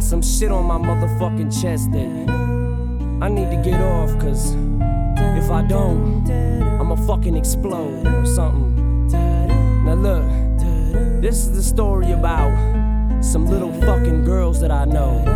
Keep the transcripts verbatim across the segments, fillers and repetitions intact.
got some shit on my motherfucking chest that I need to get off, cause if I don't, I'ma fucking explode or something. Now look, this is the story about some little fucking girls that I know.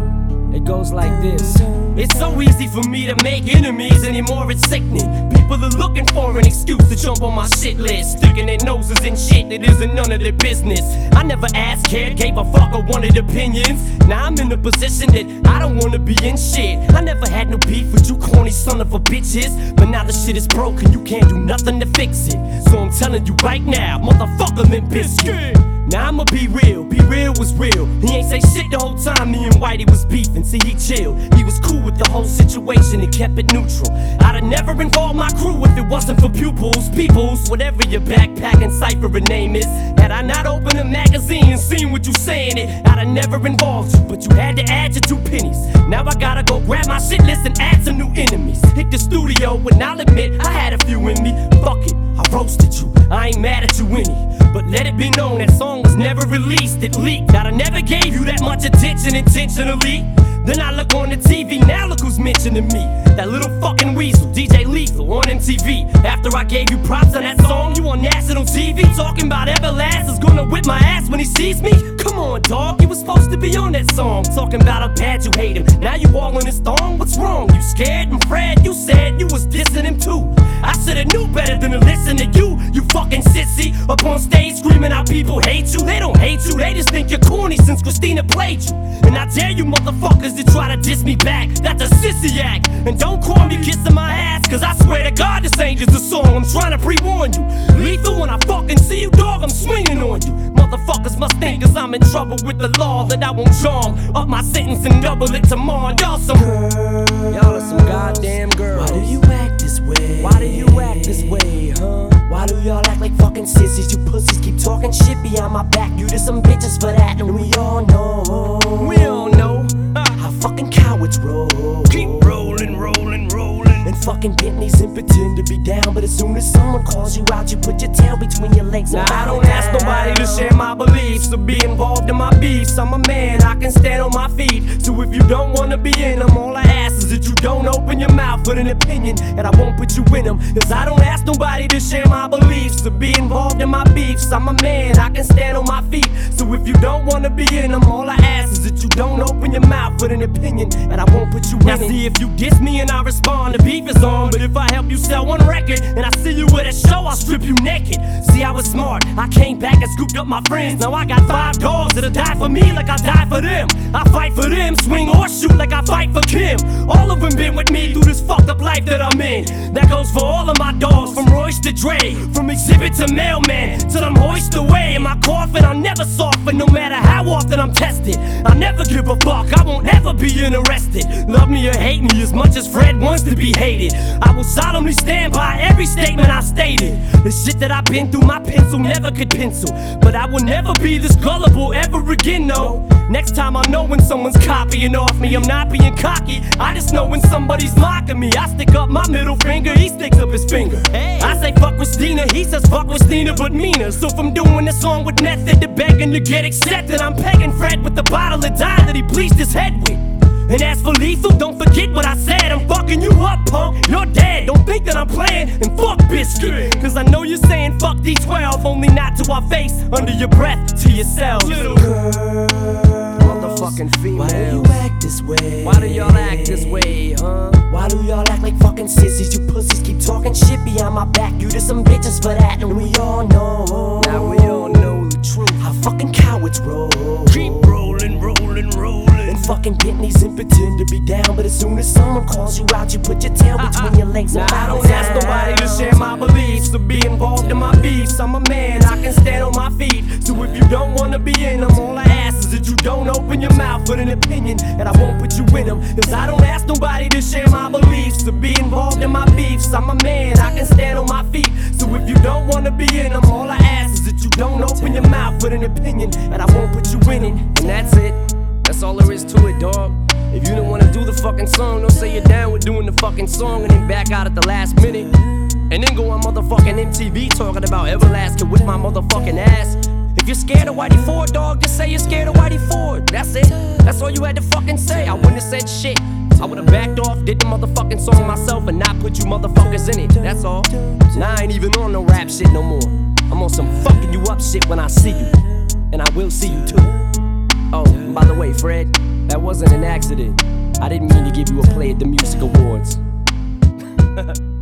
It goes like this. It's so easy for me to make enemies anymore, it's sickening. People are looking for an excuse to jump on my shit list, sticking their noses in shit that isn't none of their business. I never asked, cared, gave a fuck or wanted opinions. Now I'm in a position that I don't wanna be in shit. I never had no beef with you corny son of a bitches, but now the shit is broken, you can't do nothing to fix it. So I'm telling you right now, motherfucker Limp Bizkit. Now I'ma be real, be real was real. He ain't say shit the whole time me and Whitey was beefing. See, he chilled, he was cool with the whole situation and kept it neutral. I'd have never involved my crew if it wasn't for pupils, peoples, whatever your backpacking cipher name is. Had I not opened a magazine and seen what you saying it, I'd have never involved you, but you had to add your two pennies. Now I gotta go grab my shit list and add some new enemies. Hit the studio and I'll admit I had a few in me. Fuck it, I roasted you, I ain't mad at you any. But let it be known that song was never released, it leaked. That I never gave you that much attention intentionally. Then I look on the T V, now look who's mentioning me. That little fucking weasel, D J Lethal on M T V. After I gave you props on that song, you on national T V talking about Everlast is gonna whip my ass when he sees me. Come on, dog, you was supposed to be on that song, talking about how bad you hate him. Now you all on his thong, what's wrong? You scared? And Fred, you said you was dissing him too. I should've knew better than to listen to you, you fucking sissy. Up on stage screaming out people hate you. They don't hate you, they just think you're corny since Christina played you. And I dare you motherfuckers to try to diss me back, that's a sissy act. And don't call me kissing my ass, cause I swear to God this ain't just a song. I'm trying to pre-warn you. Lethal, when I fucking see you, dog, I'm swinging on you. Motherfuckers must think cause I'm in trouble with the law that I won't charm up my sentence and double it tomorrow. Y'all some Y'all are some goddamn girls. Why do you act this way? Why do you act this way, huh? Why do y'all act like fucking sissies? You pussies keep talking shit behind my back. You to some bitches for that, and we all know. We all know how fucking cowards roll. Keep rolling, rolling, rolling. And fucking Bentleys and pretend to be down, but as soon as someone calls you out, you put your tail between your legs. Now I don't ask nobody to share my beliefs or be involved in my beefs. I'm a man, I can stand on my feet. So if you don't wanna be in them, all I ask is that you don't open your mouth with an opinion, and I won't put you in them. Cause I don't ask nobody to share my beliefs or be involved in my beefs. I'm a man, I can stand on my feet. So if you don't wanna be in them, all I ask is that you don't open your mouth with an opinion, and I won't put you in it. Now see, if you diss me and I respond, the beef is on. But if I help you sell one record and I see you at a show, I'll strip you naked. See, I was smart, I came back and scooped up my friends. Now I got five dogs that'll die for me like I die for them. I fight for them, swing or shoot like I fight for Kim. All of them been with me through this fucked up life that I'm in. That goes for all of my dogs, from Royce to Dre, from Exhibit to Mailman, till I'm hoisted away in my coffin. I'll never soften, no matter how often I'm tested. I'll never give a fuck, I won't ever be interested. Love me or hate me as much as Fred wants to be hated. I will solemnly stand by every statement I stated. The shit that I've been through, my pencil never could pencil. But I will never be this gullible ever again, no. Next time I know when someone's copying off me, I'm not being cocky, I just know when somebody's mocking me. I stick up my middle finger, he sticks up his finger. Hey. I say fuck Christina, he says fuck Christina but meaner. So from doing this song with method to begging to get accepted, I'm pegging Fred with the bottle of dye that he bleached his head with. And as for Lethal, don't forget what I said. I'm fucking you up, punk, you're dead. Don't think that I'm playing, and fuck Bizkit. Cause I know you're saying fuck D twelve, only not to our face, under your breath, to yourself. Little girl, motherfucking female. Why do you act this way? Why do y'all act this way, huh? Why do y'all act like fucking sissies? You pussies keep talking shit behind my back. You to some bitches for that, and we all know. Now we all know the truth. How fucking cowards roll. Keep rolling, rolling, rolling. And fucking Bentleys and pretend to be down, but as soon as someone calls you out, you put your tail between uh-uh. your legs. Now I don't ask nobody to share my beliefs or be involved in my beefs. I'm a man, I can stand on my feet. So if you don't wanna be in them, all I ask is that you don't open your mouth with an opinion, and I won't put you in them. Cause I don't ask nobody to share my beliefs or be involved in my beefs. I'm a man, I can stand on my feet. So if you don't wanna be in them, all I ask is that you don't open your mouth with an opinion, and I won't put you in it. And that's it. That's all there is to it, dog. If you didn't wanna do the fucking song, don't say you're down with doing the fucking song and then back out at the last minute. And then go on motherfucking M T V talking about Everlast can whip my motherfucking ass. If you're scared of Whitey Ford, dog, just say you're scared of Whitey Ford. That's it. That's all you had to fucking say. I wouldn't have said shit. I would've backed off, did the motherfucking song myself, and not put you motherfuckers in it. That's all. Now I ain't even on no rap shit no more. I'm on some fucking you up shit when I see you. And I will see you too. Oh, and by the way, Fred, that wasn't an accident. I didn't mean to give you a play at the music awards.